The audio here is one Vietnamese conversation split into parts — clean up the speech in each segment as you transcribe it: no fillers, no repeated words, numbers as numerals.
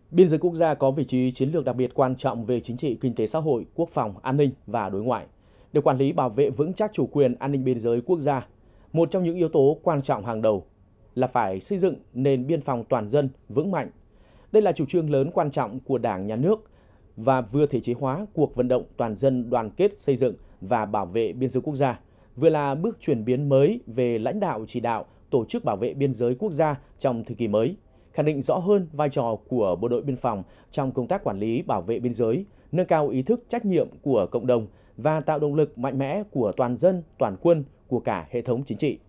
Biên giới quốc gia có vị trí chiến lược đặc biệt quan trọng về chính trị, kinh tế xã hội, quốc phòng, an ninh và đối ngoại. Để quản lý bảo vệ vững chắc chủ quyền an ninh biên giới quốc gia, một trong những yếu tố quan trọng hàng đầu là phải xây dựng nền biên phòng toàn dân vững mạnh. Đây là chủ trương lớn quan trọng của Đảng, Nhà nước và vừa thể chế hóa cuộc vận động toàn dân đoàn kết xây dựng và bảo vệ biên giới quốc gia, vừa là bước chuyển biến mới về lãnh đạo chỉ đạo tổ chức bảo vệ biên giới quốc gia trong thời kỳ mới, khẳng định rõ hơn vai trò của bộ đội biên phòng trong công tác quản lý bảo vệ biên giới, nâng cao ý thức trách nhiệm của cộng đồng và tạo động lực mạnh mẽ của toàn dân, toàn quân, của cả hệ thống chính trị.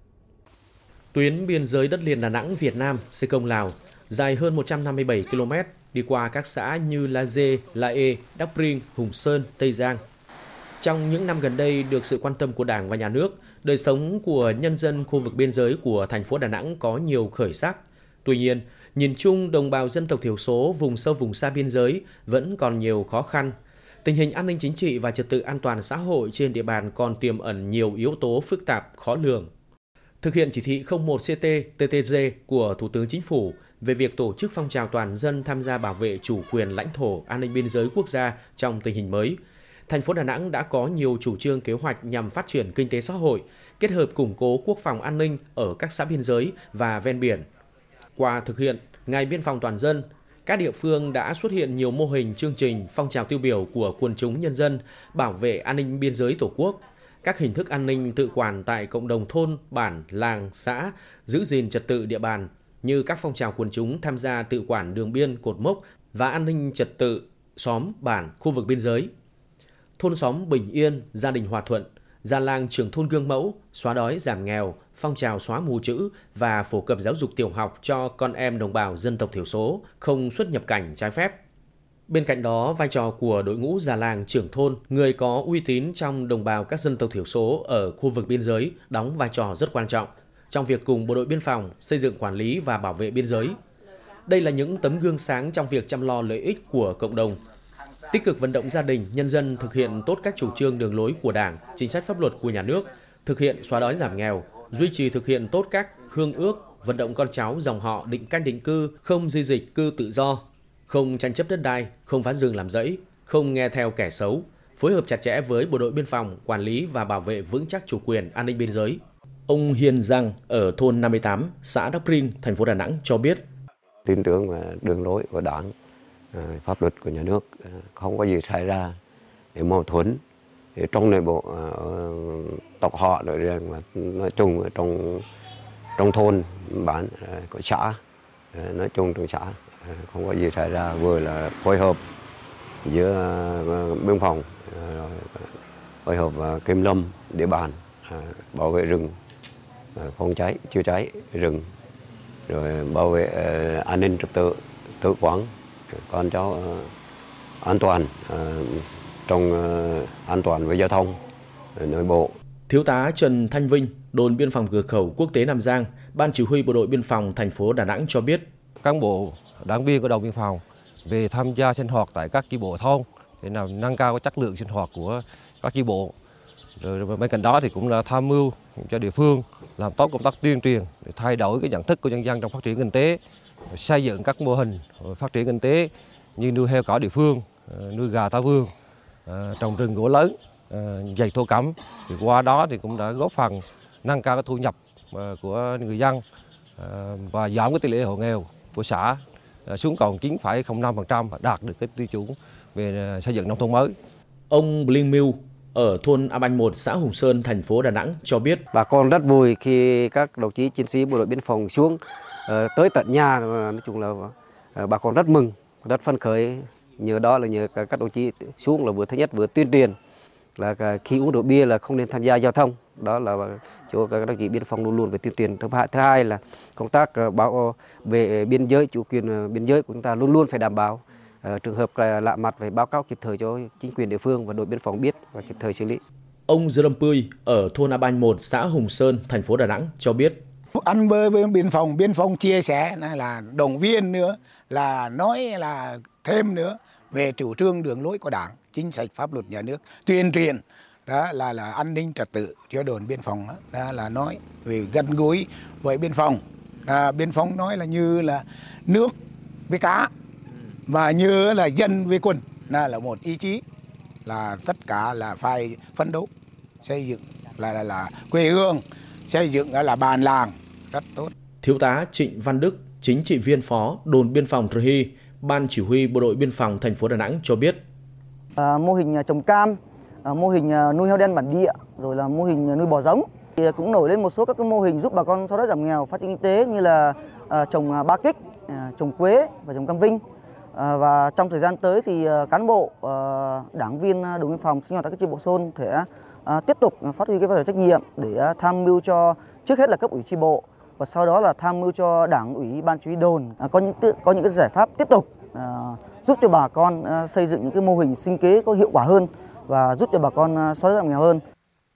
Tuyến biên giới đất liền Đà Nẵng Việt Nam, Sê Công Lào, dài hơn 157 km, đi qua các xã như La Dê, La Ê, Đắc Pring, Hùng Sơn, Tây Giang. Trong những năm gần đây, được sự quan tâm của Đảng và Nhà nước, đời sống của nhân dân khu vực biên giới của thành phố Đà Nẵng có nhiều khởi sắc. Tuy nhiên, nhìn chung đồng bào dân tộc thiểu số vùng sâu vùng xa biên giới vẫn còn nhiều khó khăn. Tình hình an ninh chính trị và trật tự an toàn xã hội trên địa bàn còn tiềm ẩn nhiều yếu tố phức tạp, khó lường. Thực hiện chỉ thị 01CT-TTG của Thủ tướng Chính phủ về việc tổ chức phong trào toàn dân tham gia bảo vệ chủ quyền lãnh thổ, an ninh biên giới quốc gia trong tình hình mới, thành phố Đà Nẵng đã có nhiều chủ trương kế hoạch nhằm phát triển kinh tế xã hội, kết hợp củng cố quốc phòng an ninh ở các xã biên giới và ven biển. Qua thực hiện Ngày Biên phòng toàn dân, các địa phương đã xuất hiện nhiều mô hình, chương trình, phong trào tiêu biểu của quần chúng nhân dân bảo vệ an ninh biên giới Tổ quốc, các hình thức an ninh tự quản tại cộng đồng thôn, bản, làng, xã, giữ gìn trật tự địa bàn như các phong trào quần chúng tham gia tự quản đường biên, cột mốc và an ninh trật tự xóm, bản, khu vực biên giới. Thôn xóm bình yên, gia đình hòa thuận, già làng trưởng thôn gương mẫu, xóa đói giảm nghèo, phong trào xóa mù chữ và phổ cập giáo dục tiểu học cho con em đồng bào dân tộc thiểu số không xuất nhập cảnh trái phép. Bên cạnh đó, vai trò của đội ngũ già làng trưởng thôn, người có uy tín trong đồng bào các dân tộc thiểu số ở khu vực biên giới đóng vai trò rất quan trọng trong việc cùng bộ đội biên phòng xây dựng, quản lý và bảo vệ biên giới. Đây là những tấm gương sáng trong việc chăm lo lợi ích của cộng đồng, tích cực vận động gia đình, nhân dân thực hiện tốt các chủ trương đường lối của Đảng, chính sách pháp luật của Nhà nước, thực hiện xóa đói giảm nghèo, duy trì thực hiện tốt các hương ước, vận động con cháu dòng họ định canh định cư, không di dịch cư tự do, không tranh chấp đất đai, không phá rừng làm rẫy, không nghe theo kẻ xấu, phối hợp chặt chẽ với bộ đội biên phòng, quản lý và bảo vệ vững chắc chủ quyền an ninh biên giới. Ông Hiền Giang ở thôn 58, xã Đắc Pring, thành phố Đà Nẵng cho biết: tin tưởng vào đường lối của Đảng, pháp luật của Nhà nước, không có gì xảy ra để mâu thuẫn trong nội bộ tộc họ, rồi nói chung ở trong thôn bản của xã, nói chung trong xã không có gì xảy ra, vừa là phối hợp giữa biên phòng, phối hợp kiểm lâm địa bàn, bảo vệ rừng, phòng cháy chữa cháy rừng, rồi bảo vệ an ninh trật tự, tự quản con cháu an toàn, trong an toàn với giao thông nội bộ. Thiếu tá Trần Thanh Vinh, đồn biên phòng cửa khẩu quốc tế Nam Giang, Ban Chỉ huy Bộ đội Biên phòng thành phố Đà Nẵng cho biết: cán bộ đảng viên của đồn biên phòng về tham gia sinh hoạt tại các chi bộ thôn để nào nâng cao chất lượng sinh hoạt của các chi bộ. Rồi bên cạnh đó thì cũng là tham mưu cho địa phương làm tốt công tác tuyên truyền để thay đổi cái nhận thức của nhân dân trong phát triển kinh tế, xây dựng các mô hình phát triển kinh tế như nuôi heo cỏ địa phương, nuôi gà ta vương, trồng rừng gỗ lớn, dày thổ cẩm. Thì qua đó thì cũng đã góp phần nâng cao cái thu nhập của người dân và giảm cái tỷ lệ hộ nghèo của xã xuống còn 9,05%, đạt được cái tiêu chuẩn về xây dựng nông thôn mới. Ông Bling Miu ở thôn A Banh 1, xã Hùng Sơn, thành phố Đà Nẵng cho biết: bà con rất vui khi các đồng chí chiến sĩ bộ đội biên phòng xuống tới tận nhà, nói chung là bà con rất mừng, rất phấn khởi. Nhờ đó là nhờ các đồng chí xuống là vừa thứ nhất vừa tuyên truyền là khi uống rượu bia là không nên tham gia giao thông. Đó là chỗ các đồng chí biên phòng luôn luôn phải tuyên truyền. Thứ hai là công tác bảo vệ biên giới, chủ quyền biên giới của chúng ta luôn luôn phải đảm bảo. Trường hợp lạ mặt phải báo cáo kịp thời cho chính quyền địa phương và đội biên phòng biết và kịp thời xử lý. Ông Dơm Pui ở thôn A Banh 1, xã Hùng Sơn, thành phố Đà Nẵng cho biết: ăn với biên phòng chia sẻ là động viên nữa, là nói là thêm nữa về chủ trương đường lối của Đảng, chính sách pháp luật Nhà nước, tuyên truyền đó là an ninh trật tự cho đồn biên phòng, đó là nói về gần gũi với biên phòng. Biên phòng nói là như là nước với cá, mà nhớ là dân với quân là một ý chí, là tất cả là phải phấn đấu xây dựng là quê hương, xây dựng là bản làng rất tốt. Thiếu tá Trịnh Văn Đức, chính trị viên phó đồn biên phòng Trờ Hy, Ban Chỉ huy Bộ đội Biên phòng thành phố Đà Nẵng cho biết. Mô hình trồng cam, mô hình nuôi heo đen bản địa, rồi là mô hình nuôi bò giống. Thì cũng nổi lên một số các mô hình giúp bà con xóa đói giảm nghèo, phát triển kinh tế như là trồng ba kích, trồng quế và trồng cam vinh. Và trong thời gian tới thì cán bộ, đảng viên đồn biên phòng sinh hoạt tại các chi bộ thôn sẽ tiếp tục phát huy cái vai trò trách nhiệm để tham mưu cho trước hết là cấp ủy chi bộ và sau đó là tham mưu cho đảng ủy ban chỉ huy đồn có những cái giải pháp tiếp tục giúp cho bà con xây dựng những cái mô hình sinh kế có hiệu quả hơn và giúp cho bà con xóa đói giảm nghèo hơn.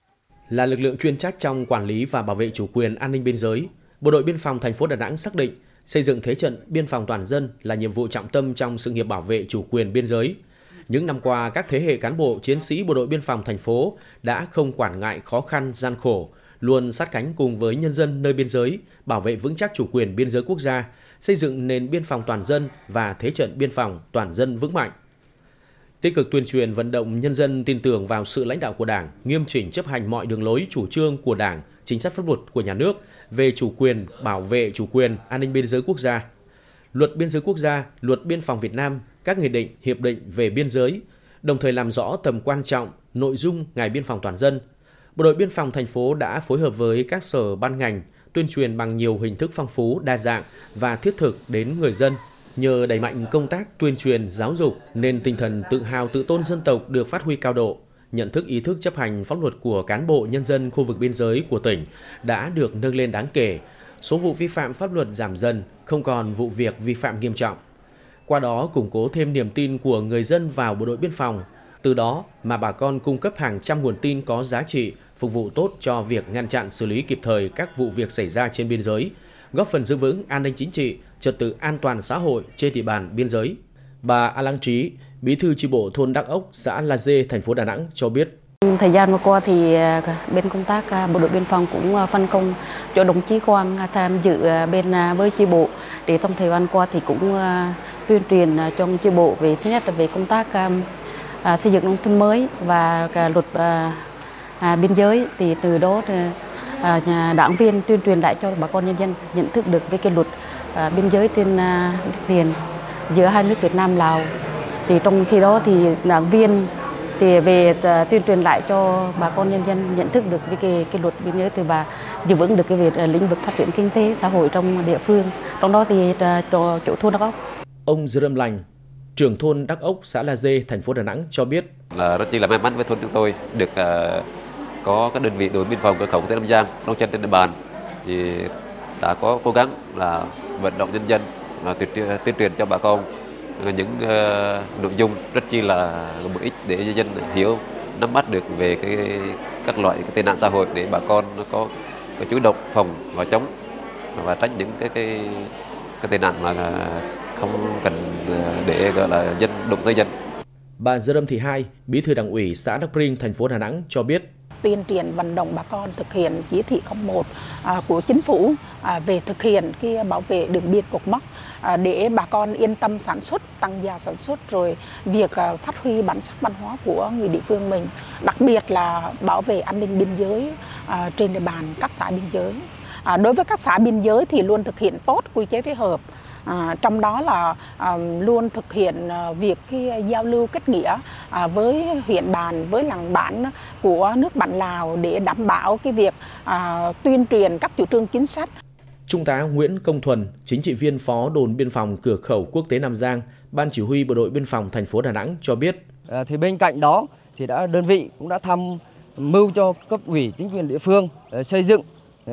Là lực lượng chuyên trách trong quản lý và bảo vệ chủ quyền an ninh biên giới, Bộ đội Biên phòng thành phố Đà Nẵng xác định xây dựng thế trận biên phòng toàn dân là nhiệm vụ trọng tâm trong sự nghiệp bảo vệ chủ quyền biên giới. Những năm qua, các thế hệ cán bộ chiến sĩ Bộ đội Biên phòng thành phố đã không quản ngại khó khăn, gian khổ, luôn sát cánh cùng với nhân dân nơi biên giới, bảo vệ vững chắc chủ quyền biên giới quốc gia, xây dựng nền biên phòng toàn dân và thế trận biên phòng toàn dân vững mạnh. Tích cực tuyên truyền vận động nhân dân tin tưởng vào sự lãnh đạo của Đảng, nghiêm chỉnh chấp hành mọi đường lối chủ trương của Đảng, chính sách pháp luật của nhà nước về chủ quyền, bảo vệ chủ quyền, an ninh biên giới quốc gia. Luật biên giới quốc gia, Luật biên phòng Việt Nam, các nghị định, hiệp định về biên giới, đồng thời làm rõ tầm quan trọng, nội dung Ngày Biên phòng toàn dân. Bộ đội Biên phòng thành phố đã phối hợp với các sở ban ngành tuyên truyền bằng nhiều hình thức phong phú, đa dạng và thiết thực đến người dân. Nhờ đẩy mạnh công tác tuyên truyền, giáo dục nên tinh thần tự hào tự tôn dân tộc được phát huy cao độ. Nhận thức ý thức chấp hành pháp luật của cán bộ nhân dân khu vực biên giới của tỉnh đã được nâng lên đáng kể. Số vụ vi phạm pháp luật giảm dần, không còn vụ việc vi phạm nghiêm trọng. Qua đó củng cố thêm niềm tin của người dân vào bộ đội biên phòng. Từ đó mà bà con cung cấp hàng trăm nguồn tin có giá trị, phục vụ tốt cho việc ngăn chặn xử lý kịp thời các vụ việc xảy ra trên biên giới, góp phần giữ vững an ninh chính trị, trật tự an toàn xã hội trên địa bàn biên giới. Bà A Lăng Trí, Bí thư chi bộ thôn Đắc Ốc, xã La Dê, thành phố Đà Nẵng cho biết. Thời gian vừa qua thì bên công tác bộ đội biên phòng cũng phân công cho đồng chí Quang tham dự bên với chi bộ để trong thời gian qua thì cũng tuyên truyền trong chi bộ về thứ nhất là về công tác xây dựng nông thôn mới và luật biên giới, thì từ đó đảng viên tuyên truyền lại cho bà con nhân dân nhận thức được với cái luật biên giới trên đất liền giữa hai nước Việt Nam Lào. Thì trong khi đó thì đảng viên thì về tuyên truyền lại cho bà con nhân dân nhận thức được với cái luật biên giới và giữ vững được cái việc lĩnh vực phát triển kinh tế xã hội trong địa phương, trong đó thì chỗ thôn Đắc Ốc. Ông Dơm Lành, trưởng thôn Đắc Ốc, xã La Dê, thành phố Đà Nẵng cho biết là rất chi là may mắn với thôn chúng tôi được có các đơn vị đồn biên phòng cửa khẩu quốc tế Nam Giang đóng chân trên địa bàn thì đã có cố gắng là vận động nhân dân và tuyên truyền cho bà con những nội dung rất chi là bổ ích để nhân dân hiểu, nắm bắt được về các loại tệ nạn xã hội để bà con có chủ động phòng và chống và tránh những cái tệ nạn mà không cần để gọi là dân đụng tới dân. Bà Dơm Thị Hai, Bí thư Đảng ủy xã Đắc Pring, thành phố Đà Nẵng cho biết. Tuyên truyền vận động bà con thực hiện chỉ thị 01 của chính phủ về thực hiện cái bảo vệ đường biên cột mốc để bà con yên tâm sản xuất, tăng gia sản xuất, rồi việc phát huy bản sắc văn hóa của người địa phương mình, đặc biệt là bảo vệ an ninh biên giới trên địa bàn các xã biên giới. Đối với các xã biên giới thì luôn thực hiện tốt quy chế phối hợp. Trong đó là luôn thực hiện việc giao lưu kết nghĩa với huyện bản, với làng bản của nước bạn Lào để đảm bảo cái việc tuyên truyền các chủ trương chính sách. Trung tá Nguyễn Công Thuần, chính trị viên phó đồn biên phòng cửa khẩu quốc tế Nam Giang, Ban Chỉ huy Bộ đội Biên phòng thành phố Đà Nẵng cho biết. Thì bên cạnh đó thì đơn vị cũng đã tham mưu cho cấp ủy chính quyền địa phương xây dựng,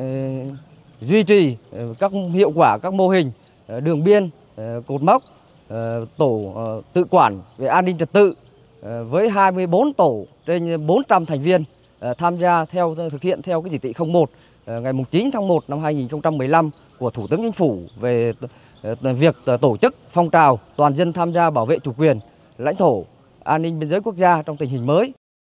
duy trì các hiệu quả các mô hình đường biên, cột mốc, tổ tự quản về an ninh trật tự với 24 tổ trên 400 thành viên tham gia thực hiện theo cái chỉ thị 01 ngày 9 tháng 1 năm 2015 của Thủ tướng Chính phủ về việc tổ chức phong trào toàn dân tham gia bảo vệ chủ quyền, lãnh thổ, an ninh biên giới quốc gia trong tình hình mới.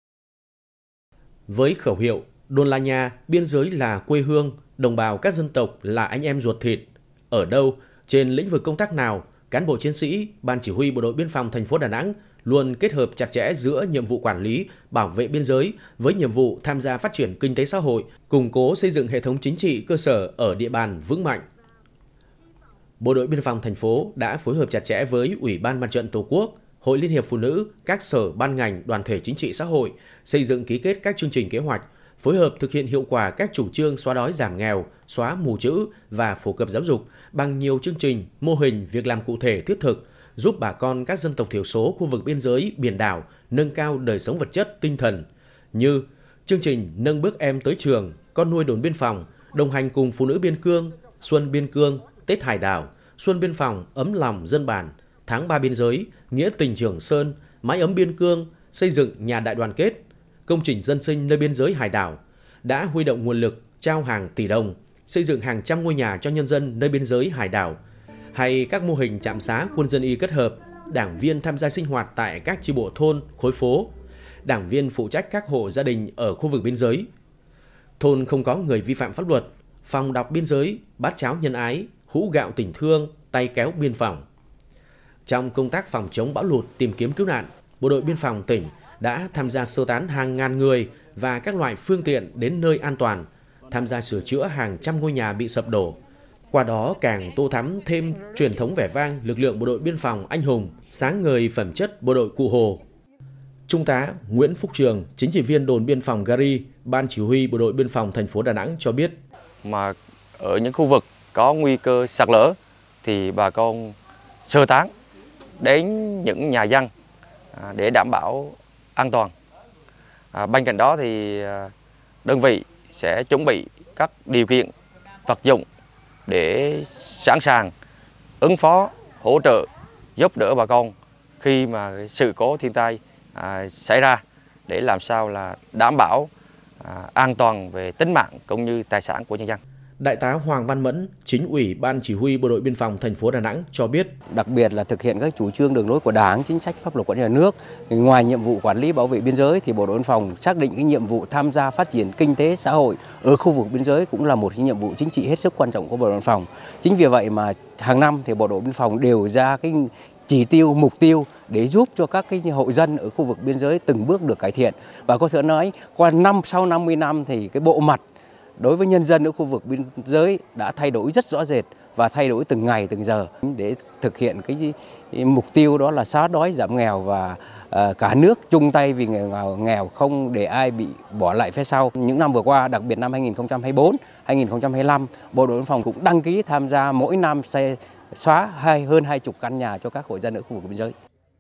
Với khẩu hiệu Đồn là nhà, biên giới là quê hương, đồng bào các dân tộc là anh em ruột thịt, ở đâu, trên lĩnh vực công tác nào, cán bộ chiến sĩ, Ban Chỉ huy Bộ đội Biên phòng thành phố Đà Nẵng luôn kết hợp chặt chẽ giữa nhiệm vụ quản lý, bảo vệ biên giới với nhiệm vụ tham gia phát triển kinh tế xã hội, củng cố xây dựng hệ thống chính trị cơ sở ở địa bàn vững mạnh. Bộ đội Biên phòng thành phố đã phối hợp chặt chẽ với Ủy ban Mặt trận Tổ quốc, Hội Liên hiệp Phụ nữ, các sở ban ngành, đoàn thể chính trị xã hội, xây dựng ký kết các chương trình kế hoạch, phối hợp thực hiện hiệu quả các chủ trương xóa đói giảm nghèo, xóa mù chữ và phổ cập giáo dục bằng nhiều chương trình, mô hình, việc làm cụ thể thiết thực, giúp bà con các dân tộc thiểu số khu vực biên giới, biển đảo nâng cao đời sống vật chất, tinh thần, như chương trình Nâng bước em tới trường, Con nuôi đồn biên phòng, đồng hành cùng phụ nữ biên cương, Xuân biên cương, Tết hải đảo, Xuân biên phòng, ấm lòng dân bản, Tháng 3 biên giới, Nghĩa tình Trường Sơn, Mái ấm biên cương, xây dựng nhà đại đoàn kết, công trình dân sinh nơi biên giới hải đảo, đã huy động nguồn lực trao hàng tỷ đồng, xây dựng hàng trăm ngôi nhà cho nhân dân nơi biên giới hải đảo, hay các mô hình trạm xá quân dân y kết hợp, đảng viên tham gia sinh hoạt tại các chi bộ thôn, khối phố, đảng viên phụ trách các hộ gia đình ở khu vực biên giới. Thôn không có người vi phạm pháp luật, phòng đọc biên giới, bát cháo nhân ái, hũ gạo tình thương, tay kéo biên phòng. Trong công tác phòng chống bão lụt, tìm kiếm cứu nạn, Bộ đội Biên phòng tỉnh đã tham gia sơ tán hàng ngàn người và các loại phương tiện đến nơi an toàn, tham gia sửa chữa hàng trăm ngôi nhà bị sập đổ. Qua đó càng tô thắm thêm truyền thống vẻ vang lực lượng Bộ đội Biên phòng anh hùng, sáng ngời phẩm chất Bộ đội Cụ Hồ. Trung tá Nguyễn Phúc Trường, chính trị viên đồn biên phòng Gari, Ban Chỉ huy Bộ đội Biên phòng thành phố Đà Nẵng cho biết. Mà ở những khu vực có nguy cơ sạt lở thì bà con sơ tán đến những nhà dân để đảm bảo an toàn. Bên cạnh đó thì đơn vị sẽ chuẩn bị các điều kiện vật dụng để sẵn sàng ứng phó, hỗ trợ, giúp đỡ bà con khi mà sự cố thiên tai xảy ra để làm sao là đảm bảo an toàn về tính mạng cũng như tài sản của nhân dân. Đại tá Hoàng Văn Mẫn, Chính ủy Ban Chỉ huy Bộ đội Biên phòng thành phố Đà Nẵng cho biết, đặc biệt là thực hiện các chủ trương đường lối của Đảng, chính sách pháp luật của nhà nước. Ngoài nhiệm vụ quản lý bảo vệ biên giới thì Bộ đội Biên phòng xác định cái nhiệm vụ tham gia phát triển kinh tế xã hội ở khu vực biên giới cũng là một cái nhiệm vụ chính trị hết sức quan trọng của Bộ đội Biên phòng. Chính vì vậy mà hàng năm thì Bộ đội Biên phòng đều ra cái chỉ tiêu, mục tiêu để giúp cho các cái hộ dân ở khu vực biên giới từng bước được cải thiện. Và có thể nói sau 50 năm thì cái bộ mặt đối với nhân dân ở khu vực biên giới đã thay đổi rất rõ rệt và thay đổi từng ngày từng giờ để thực hiện cái mục tiêu đó là xóa đói giảm nghèo và cả nước chung tay vì người nghèo, không để ai bị bỏ lại phía sau. Những năm vừa qua, đặc biệt năm 2024, 2025, Bộ đội Biên phòng cũng đăng ký tham gia mỗi năm sẽ xóa hơn 20 căn nhà cho các hộ dân ở khu vực biên giới.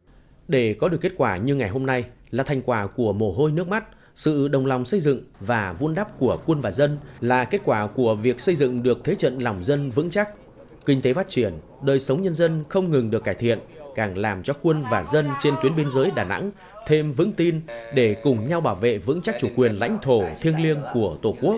Để có được kết quả như ngày hôm nay là thành quả của mồ hôi nước mắt, sự đồng lòng xây dựng và vun đắp của quân và dân, là kết quả của việc xây dựng được thế trận lòng dân vững chắc. Kinh tế phát triển, đời sống nhân dân không ngừng được cải thiện, càng làm cho quân và dân trên tuyến biên giới Đà Nẵng thêm vững tin để cùng nhau bảo vệ vững chắc chủ quyền lãnh thổ thiêng liêng của Tổ quốc.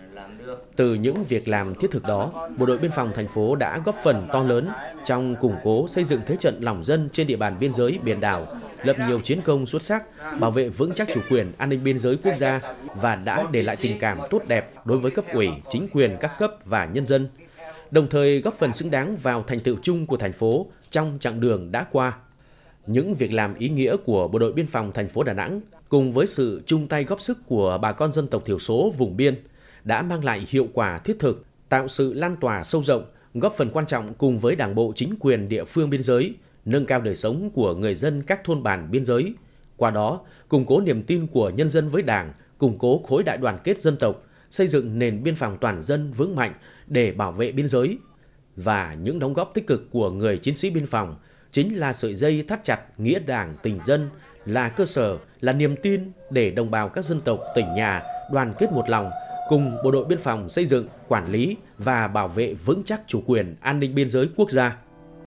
Từ những việc làm thiết thực đó, Bộ đội Biên phòng thành phố đã góp phần to lớn trong củng cố xây dựng thế trận lòng dân trên địa bàn biên giới biển đảo, lập nhiều chiến công xuất sắc, bảo vệ vững chắc chủ quyền an ninh biên giới quốc gia và đã để lại tình cảm tốt đẹp đối với cấp ủy, chính quyền các cấp và nhân dân, đồng thời góp phần xứng đáng vào thành tựu chung của thành phố trong chặng đường đã qua. Những việc làm ý nghĩa của Bộ đội Biên phòng thành phố Đà Nẵng cùng với sự chung tay góp sức của bà con dân tộc thiểu số vùng biên đã mang lại hiệu quả thiết thực, tạo sự lan tỏa sâu rộng, góp phần quan trọng cùng với Đảng bộ chính quyền địa phương biên giới, nâng cao đời sống của người dân các thôn bản biên giới. Qua đó, củng cố niềm tin của nhân dân với Đảng, củng cố khối đại đoàn kết dân tộc, xây dựng nền biên phòng toàn dân vững mạnh để bảo vệ biên giới. Và những đóng góp tích cực của người chiến sĩ biên phòng chính là sợi dây thắt chặt nghĩa Đảng tình dân, là cơ sở, là niềm tin để đồng bào các dân tộc tỉnh nhà đoàn kết một lòng, cùng Bộ đội Biên phòng xây dựng, quản lý và bảo vệ vững chắc chủ quyền an ninh biên giới quốc gia.